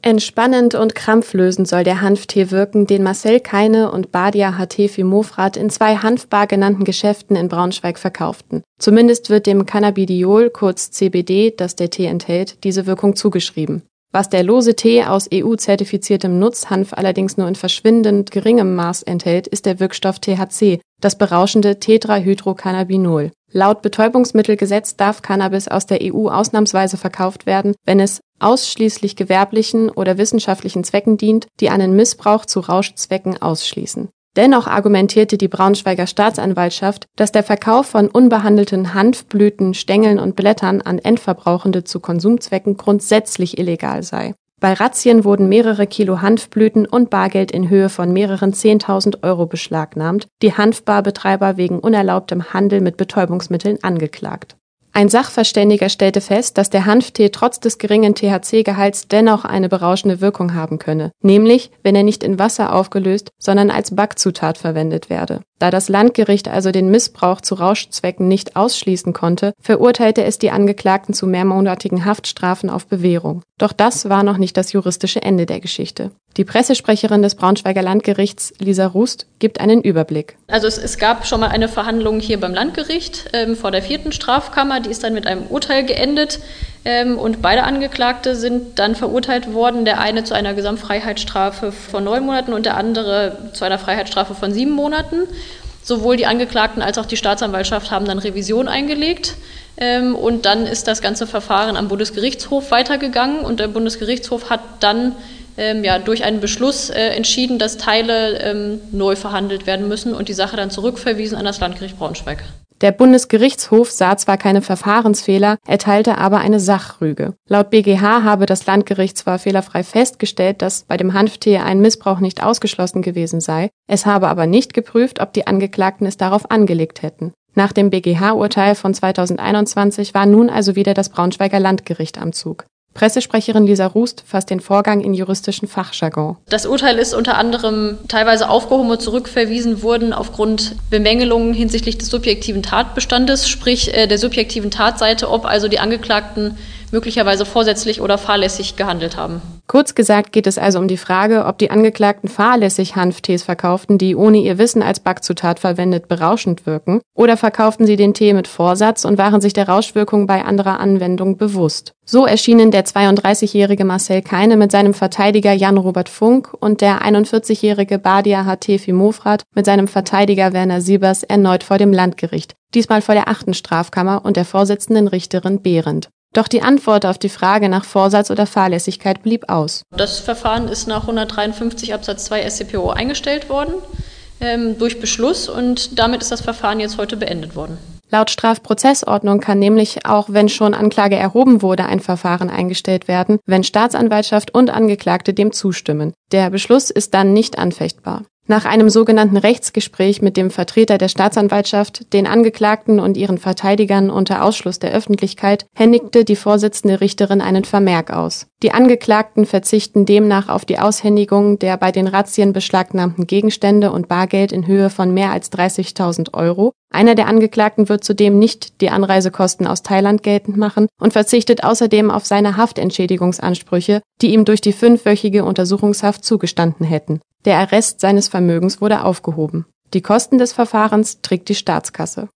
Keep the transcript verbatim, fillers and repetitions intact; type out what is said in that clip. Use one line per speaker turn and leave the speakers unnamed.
Entspannend und krampflösend soll der Hanftee wirken, den Marcel Keine und Badia Hatefi Mofrad in zwei Hanfbar genannten Geschäften in Braunschweig verkauften. Zumindest wird dem Cannabidiol, kurz C B D, das der Tee enthält, diese Wirkung zugeschrieben. Was der lose Tee aus E U-zertifiziertem Nutzhanf allerdings nur in verschwindend geringem Maß enthält, ist der Wirkstoff T H C, das berauschende Tetrahydrocannabinol. Laut Betäubungsmittelgesetz darf Cannabis aus der E U ausnahmsweise verkauft werden, wenn es ausschließlich gewerblichen oder wissenschaftlichen Zwecken dient, die einen Missbrauch zu Rauschzwecken ausschließen. Dennoch argumentierte die Braunschweiger Staatsanwaltschaft, dass der Verkauf von unbehandelten Hanfblüten, Stängeln und Blättern an Endverbrauchende zu Konsumzwecken grundsätzlich illegal sei. Bei Razzien wurden mehrere Kilo Hanfblüten und Bargeld in Höhe von mehreren zehntausend Euro beschlagnahmt, die Hanfbarbetreiber wegen unerlaubtem Handel mit Betäubungsmitteln angeklagt. Ein Sachverständiger stellte fest, dass der Hanftee trotz des geringen T H C-Gehalts dennoch eine berauschende Wirkung haben könne, nämlich wenn er nicht in Wasser aufgelöst, sondern als Backzutat verwendet werde. Da das Landgericht also den Missbrauch zu Rauschzwecken nicht ausschließen konnte, verurteilte es die Angeklagten zu mehrmonatigen Haftstrafen auf Bewährung. Doch das war noch nicht das juristische Ende der Geschichte. Die Pressesprecherin des Braunschweiger Landgerichts, Lisa Rust, gibt einen Überblick.
Also es, es gab schon mal eine Verhandlung hier beim Landgericht ähm, vor der vierten Strafkammer, die ist dann mit einem Urteil geendet ähm, und beide Angeklagte sind dann verurteilt worden, der eine zu einer Gesamtfreiheitsstrafe von neun Monaten und der andere zu einer Freiheitsstrafe von sieben Monaten. Sowohl die Angeklagten als auch die Staatsanwaltschaft haben dann Revision eingelegt. Ähm, und dann ist das ganze Verfahren am Bundesgerichtshof weitergegangen und der Bundesgerichtshof hat dann ähm, ja, durch einen Beschluss äh, entschieden, dass Teile ähm, neu verhandelt werden müssen und die Sache dann zurückverwiesen an das Landgericht Braunschweig.
Der Bundesgerichtshof sah zwar keine Verfahrensfehler, erteilte aber eine Sachrüge. Laut B G H habe das Landgericht zwar fehlerfrei festgestellt, dass bei dem Hanftee ein Missbrauch nicht ausgeschlossen gewesen sei, es habe aber nicht geprüft, ob die Angeklagten es darauf angelegt hätten. Nach dem B G H-Urteil von zweitausendeinundzwanzig war nun also wieder das Braunschweiger Landgericht am Zug. Pressesprecherin Lisa Rust fasst den Vorgang in juristischen Fachjargon.
Das Urteil ist unter anderem teilweise aufgehoben und zurückverwiesen worden aufgrund Bemängelungen hinsichtlich des subjektiven Tatbestandes, sprich äh, der subjektiven Tatseite, ob also die Angeklagten möglicherweise vorsätzlich oder fahrlässig gehandelt haben.
Kurz gesagt geht es also um die Frage, ob die Angeklagten fahrlässig Hanftees verkauften, die ohne ihr Wissen als Backzutat verwendet berauschend wirken, oder verkauften sie den Tee mit Vorsatz und waren sich der Rauschwirkung bei anderer Anwendung bewusst. So erschienen der zweiunddreißigjährige Marcel Keine mit seinem Verteidiger Jan-Robert Funk und der einundvierzigjährige Badia Hatefi Mofrad mit seinem Verteidiger Werner Siebers erneut vor dem Landgericht, diesmal vor der achten Strafkammer und der vorsitzenden Richterin Behrendt. Doch die Antwort auf die Frage nach Vorsatz oder Fahrlässigkeit blieb aus.
Das Verfahren ist nach hundertdreiundfünfzig Absatz zwei S C P O eingestellt worden, ähm, durch Beschluss, und damit ist das Verfahren jetzt heute beendet worden.
Laut Strafprozessordnung kann nämlich, auch wenn schon Anklage erhoben wurde, ein Verfahren eingestellt werden, wenn Staatsanwaltschaft und Angeklagte dem zustimmen. Der Beschluss ist dann nicht anfechtbar. Nach einem sogenannten Rechtsgespräch mit dem Vertreter der Staatsanwaltschaft, den Angeklagten und ihren Verteidigern unter Ausschluss der Öffentlichkeit, händigte die Vorsitzende Richterin einen Vermerk aus. Die Angeklagten verzichten demnach auf die Aushändigung der bei den Razzien beschlagnahmten Gegenstände und Bargeld in Höhe von mehr als dreißigtausend Euro. Einer der Angeklagten wird zudem nicht die Anreisekosten aus Thailand geltend machen und verzichtet außerdem auf seine Haftentschädigungsansprüche, die ihm durch die fünfwöchige Untersuchungshaft zugestanden hätten. Der Arrest seines Vermögens wurde aufgehoben. Die Kosten des Verfahrens trägt die Staatskasse.